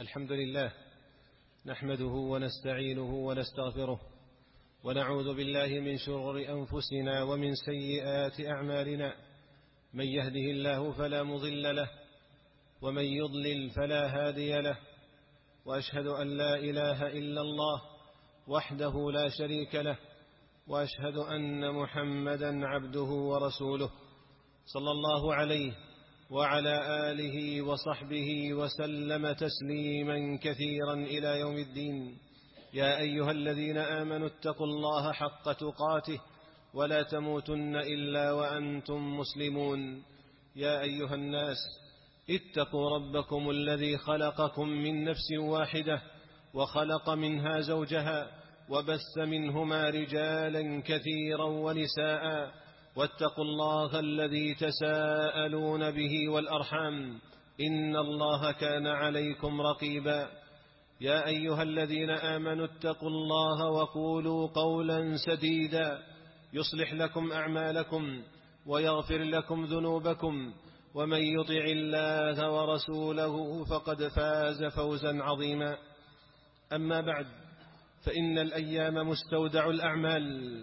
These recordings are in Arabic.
الحمد لله نحمده ونستعينه ونستغفره ونعوذ بالله من شرور أنفسنا ومن سيئات أعمالنا. من يهده الله فلا مضل له ومن يضلل فلا هادي له، وأشهد أن لا إله إلا الله وحده لا شريك له، وأشهد أن محمدا عبده ورسوله صلى الله عليه وعلى آله وصحبه وسلم تسليما كثيرا إلى يوم الدين. يا أيها الذين آمنوا اتقوا الله حق تقاته ولا تموتن إلا وأنتم مسلمون. يا أيها الناس اتقوا ربكم الذي خلقكم من نفس واحدة وخلق منها زوجها وبث منهما رجالا كثيرا ونساء، واتقوا الله الذي تساءلون به والأرحام إن الله كان عليكم رقيبا. يا أيها الذين آمنوا اتقوا الله وقولوا قولا سديدا يصلح لكم أعمالكم ويغفر لكم ذنوبكم، ومن يطع الله ورسوله فقد فاز فوزا عظيما. أما بعد، فإن الأيام مستودع الأعمال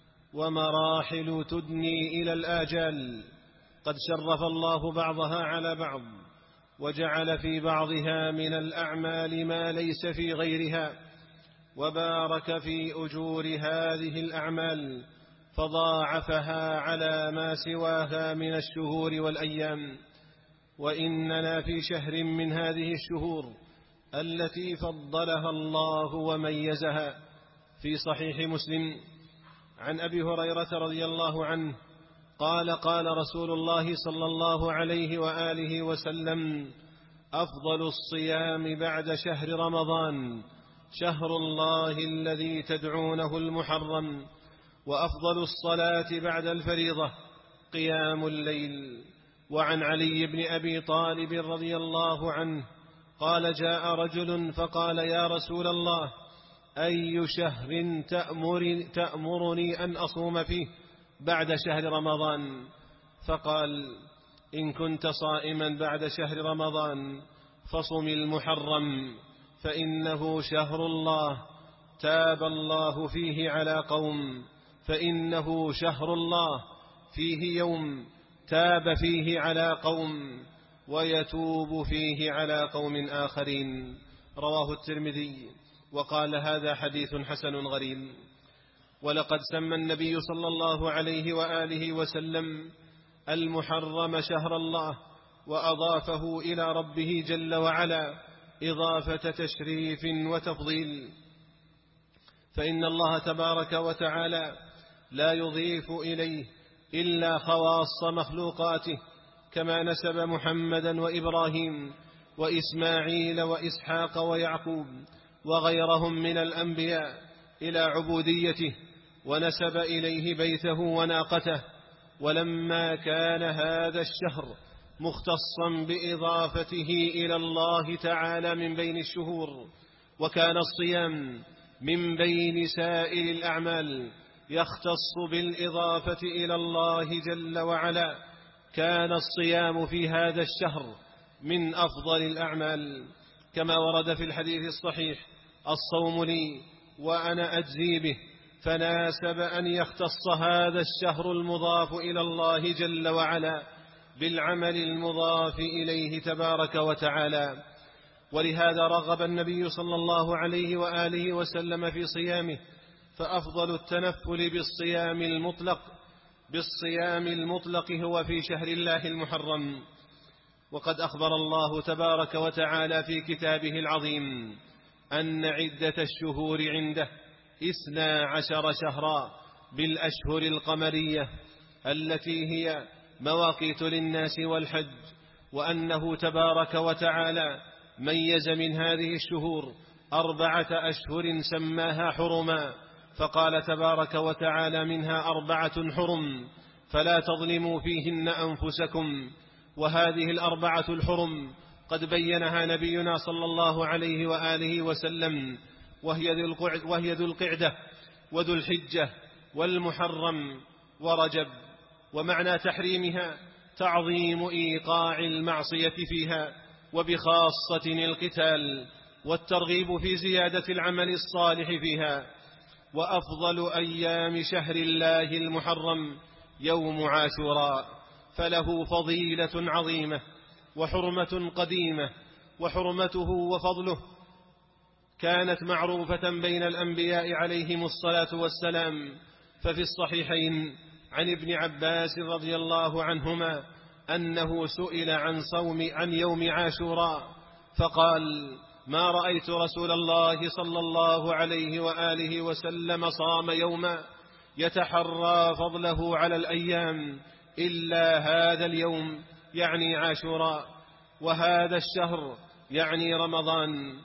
ومراحل تدني إلى الآجال. قد شرف الله بعضها على بعض وجعل في بعضها من الأعمال ما ليس في غيرها، وبارك في أجور هذه الأعمال فضاعفها على ما سواها من الشهور والأيام. وإننا في شهر من هذه الشهور التي فضلها الله وميزها. في صحيح مسلم عن أبي هريرة رضي الله عنه قال: قال رسول الله صلى الله عليه وآله وسلم: أفضل الصيام بعد شهر رمضان شهر الله الذي تدعونه المحرم، وأفضل الصلاة بعد الفريضة قيام الليل. وعن علي بن أبي طالب رضي الله عنه قال: جاء رجل فقال: يا رسول الله، أي شهر تأمرني أن أصوم فيه بعد شهر رمضان؟ فقال: إن كنت صائما بعد شهر رمضان فصم المحرم، فإنه شهر الله تاب الله فيه على قوم، فإنه شهر الله فيه يوم تاب فيه على قوم ويتوب فيه على قوم آخرين. رواه الترمذي وقال: هذا حديث حسن غريب. ولقد سمى النبي صلى الله عليه وآله وسلم المحرم شهر الله، وأضافه إلى ربه جل وعلا إضافة تشريف وتفضيل، فإن الله تبارك وتعالى لا يضيف إليه إلا خواص مخلوقاته، كما نسب محمدا وإبراهيم وإسماعيل وإسحاق ويعقوب وغيرهم من الأنبياء إلى عبوديته، ونسب إليه بيته وناقته. ولما كان هذا الشهر مختصا بإضافته إلى الله تعالى من بين الشهور، وكان الصيام من بين سائر الأعمال يختص بالإضافة إلى الله جل وعلا، كان الصيام في هذا الشهر من أفضل الأعمال، كما ورد في الحديث الصحيح: الصوم لي وأنا أجزي به. فناسب أن يختص هذا الشهر المضاف إلى الله جل وعلا بالعمل المضاف إليه تبارك وتعالى. ولهذا رغب النبي صلى الله عليه وآله وسلم في صيامه، فأفضل التنفل بالصيام المطلق هو في شهر الله المحرم. وقد أخبر الله تبارك وتعالى في كتابه العظيم أن عدة الشهور عنده 12 شهرا بالأشهر القمرية التي هي مواقيت للناس والحج، وأنه تبارك وتعالى ميز من هذه الشهور 4 أشهر سماها حرما، فقال تبارك وتعالى: منها 4 حرم فلا تظلموا فيهن أنفسكم. وهذه 4 الحرم قد بينها نبينا صلى الله عليه وآله وسلم، وهي ذو القعدة وذو الحجة والمحرم ورجب. ومعنى تحريمها تعظيم إيقاع المعصية فيها وبخاصة القتال، والترغيب في زيادة العمل الصالح فيها. وأفضل أيام شهر الله المحرم يوم عاشوراء، فله فضيلة عظيمة وحرمة قديمة، وحرمته وفضله كانت معروفة بين الأنبياء عليهم الصلاة والسلام. ففي الصحيحين عن ابن عباس رضي الله عنهما أنه سئل عن يوم عاشوراء فقال: ما رأيت رسول الله صلى الله عليه وآله وسلم صام يوما يتحرى فضله على الأيام إلا هذا اليوم، يعني عاشوراء، وهذا الشهر يعني رمضان.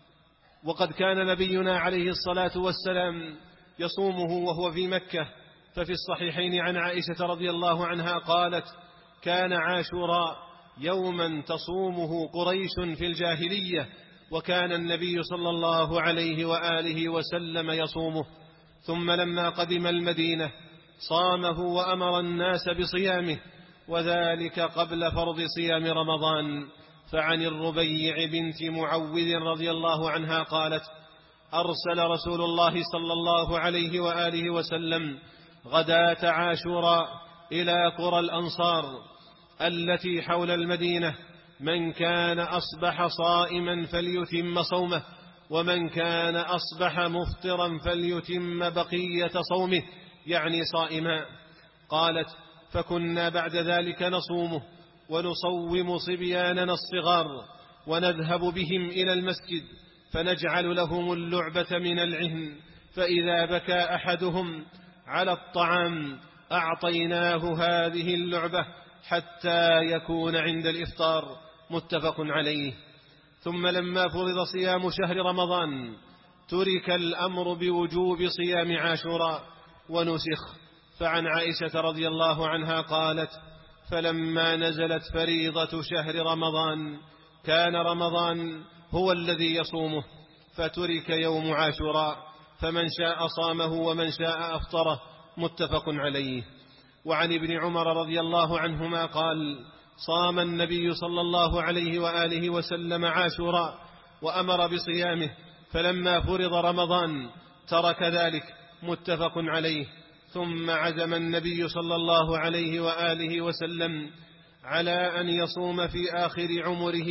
وقد كان نبينا عليه الصلاة والسلام يصومه وهو في مكة. ففي الصحيحين عن عائشة رضي الله عنها قالت: كان عاشوراء يوما تصومه قريش في الجاهلية، وكان النبي صلى الله عليه وآله وسلم يصومه، ثم لما قدم المدينة صامه وأمر الناس بصيامه، وذلك قبل فرض صيام رمضان. فعن الربيع بنت معوذ رضي الله عنها قالت: أرسل رسول الله صلى الله عليه وآله وسلم غداة عاشوراء إلى قرى الأنصار التي حول المدينة، من كان أصبح صائما فليتم صومه، ومن كان أصبح مفطرا فليتم بقية صومه، يعني صائما. قالت: فكنا بعد ذلك نصومه ونصوم صبياننا الصغار، ونذهب بهم إلى المسجد فنجعل لهم اللعبة من العهن، فإذا بكى أحدهم على الطعام أعطيناه هذه اللعبة حتى يكون عند الإفطار، متفق عليه. ثم لما فرض صيام شهر رمضان ترك الأمر بوجوب صيام عاشوراء ونسخ. فعن عائشة رضي الله عنها قالت: فلما نزلت فريضة شهر رمضان كان رمضان هو الذي يصومه، فترك يوم عاشوراء، فمن شاء صامه ومن شاء أفطره، متفق عليه. وعن ابن عمر رضي الله عنهما قال: صام النبي صلى الله عليه وآله وسلم عاشوراء وأمر بصيامه، فلما فرض رمضان ترك ذلك، متفق عليه. ثم عزم النبي صلى الله عليه وآله وسلم على أن يصوم في آخر عمره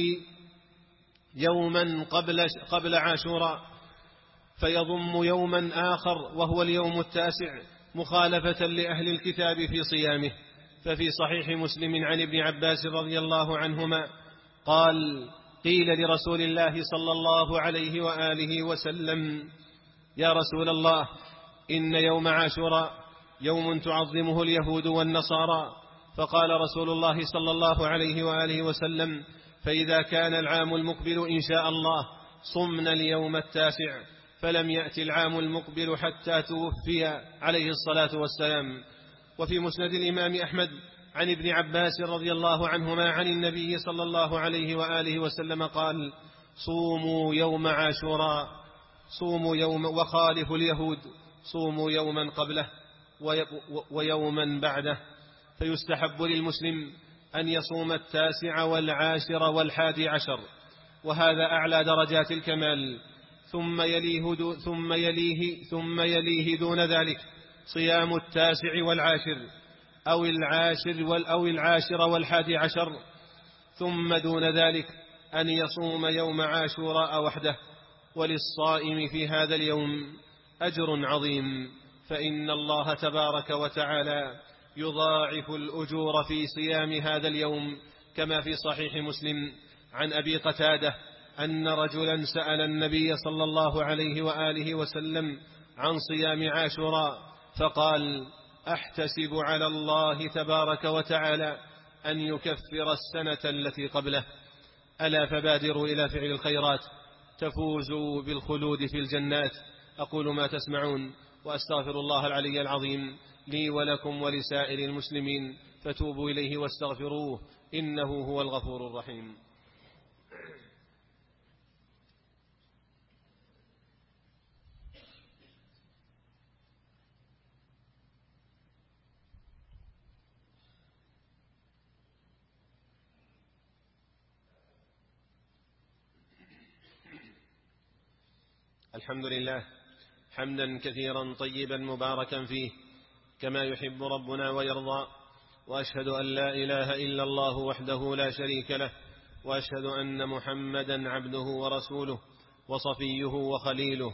يوما قبل عاشوراء، فيضم يوما آخر وهو اليوم التاسع، مخالفة لأهل الكتاب في صيامه. ففي صحيح مسلم عن ابن عباس رضي الله عنهما قال: قيل لرسول الله صلى الله عليه وآله وسلم: يا رسول الله، إن يوم عاشوراء يوم تعظمه اليهود والنصارى. فقال رسول الله صلى الله عليه وآله وسلم: فإذا كان العام المقبل إن شاء الله صمنا اليوم التاسع. فلم يأتي العام المقبل حتى توفي عليه الصلاة والسلام. وفي مسند الإمام أحمد عن ابن عباس رضي الله عنهما عن النبي صلى الله عليه وآله وسلم قال: صوموا يوم عاشوراء، صوموا يوم، وخالفوا اليهود، صوموا يوما قبله ويوما بعده. فيستحب للمسلم أن يصوم 19 و10 و11، وهذا أعلى درجات الكمال. ثم يليه دون ذلك صيام 19 و10 أو 10 و11، ثم دون ذلك أن يصوم يوم عاشوراء وحده. وللصائم في هذا اليوم أجر عظيم، فإن الله تبارك وتعالى يضاعف الأجور في صيام هذا اليوم، كما في صحيح مسلم عن أبي قتادة أن رجلا سأل النبي صلى الله عليه وآله وسلم عن صيام عاشوراء، فقال: أحتسب على الله تبارك وتعالى أن يكفر السنة التي قبله. ألا فبادروا إلى فعل الخيرات تفوزوا بالخلود في الجنات. أقول ما تسمعون، وأستغفر الله العلي العظيم لي ولكم ولسائر المسلمين، فتوبوا إليه واستغفروه، إنه هو الغفور الرحيم. الحمد لله حمدا كثيرا طيبا مباركا فيه كما يحب ربنا ويرضى، وأشهد أن لا إله إلا الله وحده لا شريك له، وأشهد أن محمدا عبده ورسوله وصفيه وخليله،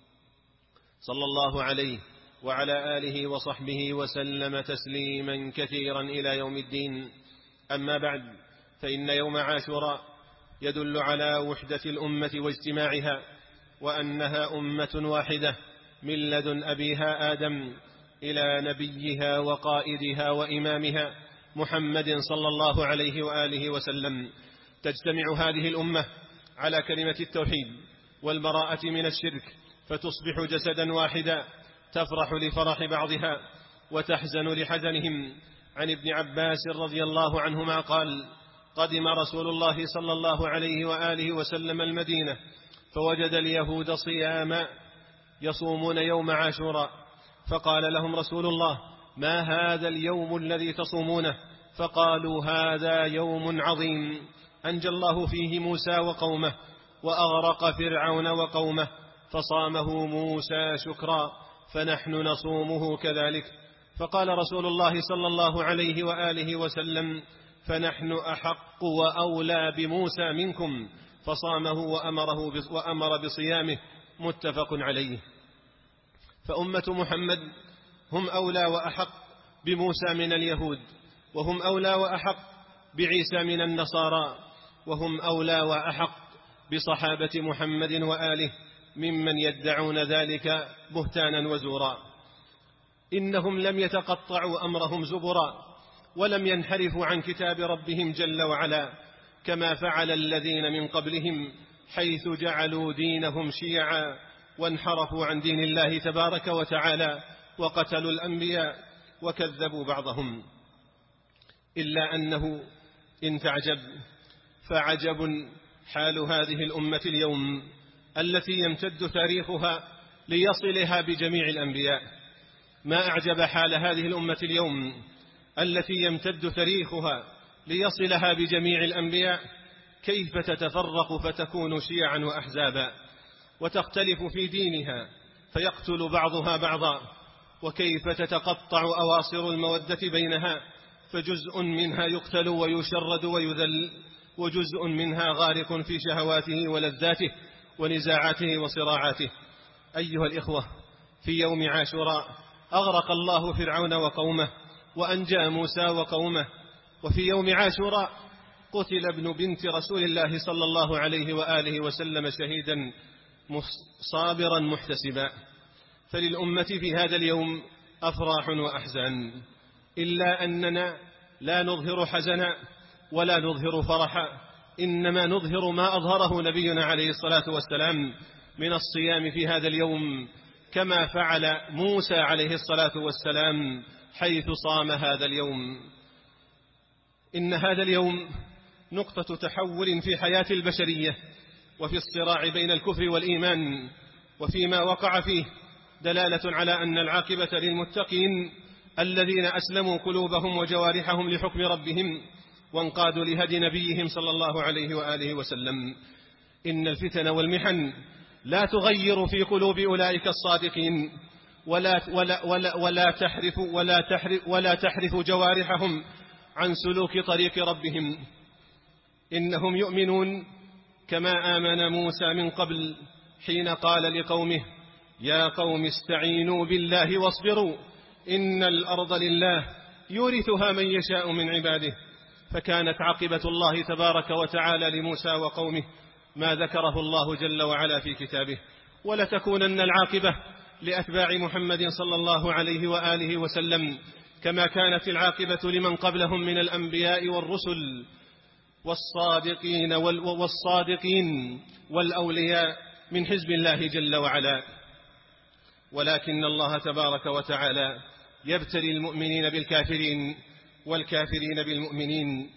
صلى الله عليه وعلى آله وصحبه وسلم تسليما كثيرا إلى يوم الدين. أما بعد، فإن يوم عاشوراء يدل على وحدة الأمة واجتماعها، وأنها أمة واحدة من لدن أبيها آدم إلى نبيها وقائدها وإمامها محمد صلى الله عليه وآله وسلم. تجتمع هذه الأمة على كلمة التوحيد والبراءة من الشرك، فتصبح جسدا واحدا تفرح لفرح بعضها وتحزن لحزنهم. عن ابن عباس رضي الله عنهما قال: قدم رسول الله صلى الله عليه وآله وسلم المدينة، فوجد اليهود صياما يصومون يوم عاشوراء، فقال لهم رسول الله: ما هذا اليوم الذي تصومونه؟ فقالوا: هذا يوم عظيم أنجى الله فيه موسى وقومه وأغرق فرعون وقومه، فصامه موسى شكرا، فنحن نصومه كذلك. فقال رسول الله صلى الله عليه وآله وسلم: فنحن أحق وأولى بموسى منكم، فصامه وأمر بصيامه، متفق عليه. فأمة محمد هم أولى وأحق بموسى من اليهود، وهم أولى وأحق بعيسى من النصارى، وهم أولى وأحق بصحابة محمد وآله ممن يدعون ذلك بهتانا وزورا. إنهم لم يتقطعوا أمرهم زبرا، ولم ينحرفوا عن كتاب ربهم جل وعلا كما فعل الذين من قبلهم، حيث جعلوا دينهم شيعا وانحرفوا عن دين الله تبارك وتعالى وقتلوا الأنبياء وكذبوا بعضهم. إلا أنه إن تعجب فعجب حال هذه الأمة اليوم التي يمتد تاريخها ليصلها بجميع الأنبياء. ما أعجب حال هذه الأمة اليوم التي يمتد تاريخها ليصلها بجميع الأنبياء، كيف تتفرق فتكون شيعا وأحزابا وتختلف في دينها فيقتل بعضها بعضا، وكيف تتقطع أواصر المودة بينها، فجزء منها يقتل ويشرد ويذل، وجزء منها غارق في شهواته ولذاته ونزاعاته وصراعاته. أيها الإخوة، في يوم عاشوراء أغرق الله فرعون وقومه وأنجى موسى وقومه، وفي يوم عاشوراء قتل ابن بنت رسول الله صلى الله عليه وآله وسلم شهيدا صابرا محتسبا. فللأمة في هذا اليوم أفراح وأحزان، إلا أننا لا نظهر حزنا ولا نظهر فرحا، إنما نظهر ما أظهره نبينا عليه الصلاة والسلام من الصيام في هذا اليوم، كما فعل موسى عليه الصلاة والسلام حيث صام هذا اليوم. إن هذا اليوم نقطة تحول في حياة البشرية وفي الصراع بين الكفر والإيمان، وفيما وقع فيه دلالة على أن العاقبة للمتقين الذين أسلموا قلوبهم وجوارحهم لحكم ربهم وانقادوا لهدي نبيهم صلى الله عليه وآله وسلم. إن الفتن والمحن لا تغير في قلوب أولئك الصادقين ولا تحرف جوارحهم عن سلوك طريق ربهم. إنهم يؤمنون كما آمن موسى من قبل حين قال لقومه: يا قوم استعينوا بالله واصبروا إن الأرض لله يورثها من يشاء من عباده. فكانت عاقبة الله تبارك وتعالى لموسى وقومه ما ذكره الله جل وعلا في كتابه، ولتكونن العاقبة لأتباع محمد صلى الله عليه وآله وسلم، كما كانت العاقبة لمن قبلهم من الأنبياء والرسل والصادقين والأولياء من حزب الله جل وعلا. ولكن الله تبارك وتعالى يبتلي المؤمنين بالكافرين والكافرين بالمؤمنين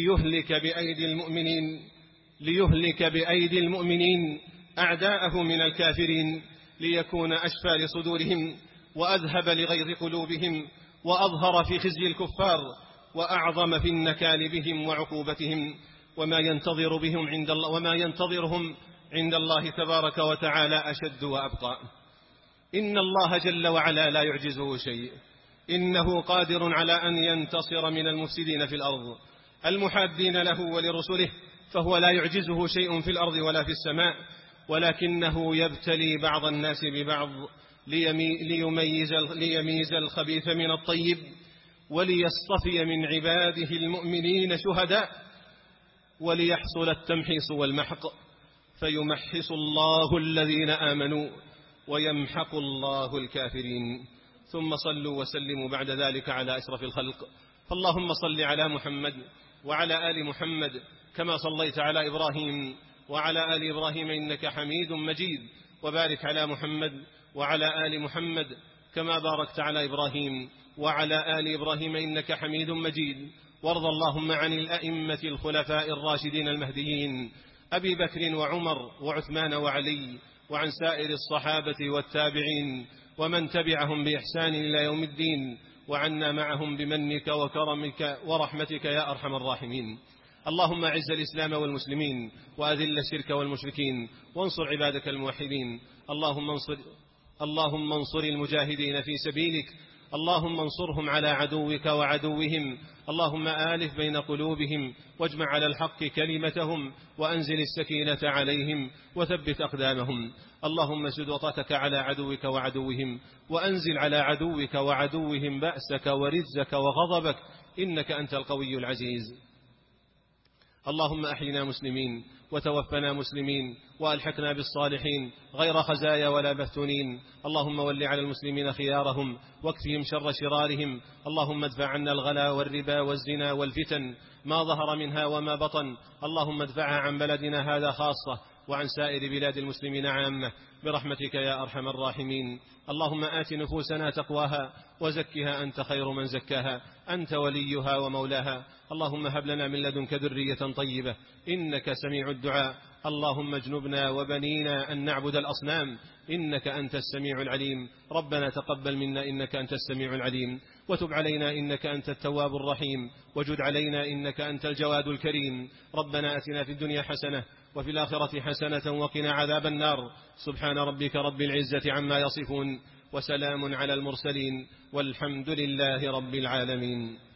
ليهلك بأيدي المؤمنين أعداءه من الكافرين، ليكون أشفى لصدورهم وأذهب لغيظ قلوبهم وأظهر في خزي الكفار وأعظم في النكال بهم وعقوبتهم، وما ينتظرهم عند الله تبارك وتعالى أشد وأبقى. إن الله جل وعلا لا يعجزه شيء، إنه قادر على أن ينتصر من المفسدين في الأرض المحادين له ولرسله، فهو لا يعجزه شيء في الأرض ولا في السماء، ولكنه يبتلي بعض الناس ببعض ليميز الخبيث من الطيب، وليصطفي من عباده المؤمنين شهداء، وليحصل التمحيص والمحق، فيمحص الله الذين آمنوا ويمحق الله الكافرين. ثم صلوا وسلموا بعد ذلك على أشرف الخلق. فاللهم صل على محمد وعلى آل محمد كما صليت على إبراهيم وعلى آل إبراهيم إنك حميد مجيد، وبارك على محمد وعلى آل محمد كما باركت على إبراهيم وعلى آل إبراهيم إنك حميد مجيد. وارض اللهم عن الأئمة الخلفاء الراشدين المهديين أبي بكر وعمر وعثمان وعلي، وعن سائر الصحابة والتابعين ومن تبعهم بإحسان إلى يوم الدين، وعنا معهم بمنك وكرمك ورحمتك يا أرحم الراحمين. اللهم أعز الإسلام والمسلمين وأذل الشرك والمشركين، وانصر عبادك الموحدين. اللهم انصر المجاهدين في سبيلك، اللهم انصرهم على عدوك وعدوهم، اللهم آلف بين قلوبهم واجمع على الحق كلمتهم، وأنزل السكينة عليهم وثبت أقدامهم. اللهم شد وطأتك على عدوك وعدوهم، وأنزل على عدوك وعدوهم بأسك ورزك وغضبك، إنك أنت القوي العزيز. اللهم أحينا مسلمين وتوفنا مسلمين، وألحقنا بالصالحين غير خزايا ولا مفتونين. اللهم ول على المسلمين خيارهم واكفهم شر شرارهم. اللهم ادفع عنا الغلا والربا والزنا والفتن ما ظهر منها وما بطن. اللهم ادفعها عن بلدنا هذا خاصة وعن سائر بلاد المسلمين عامة برحمتك يا أرحم الراحمين. اللهم آت نفوسنا تقواها وزكها أنت خير من زكاها، أنت وليها ومولاها. اللهم هب لنا من لدنك ذرية طيبة إنك سميع الدعاء. اللهم اجنبنا وبنينا أن نعبد الأصنام إنك أنت السميع العليم. ربنا تقبل منا إنك أنت السميع العليم، وتب علينا إنك أنت التواب الرحيم، وجد علينا إنك أنت الجواد الكريم. ربنا آتنا في الدنيا حسنة وفي الآخرة حسنة وقنا عذاب النار. سبحان ربك رب العزة عما يصفون، وسلام على المرسلين، والحمد لله رب العالمين.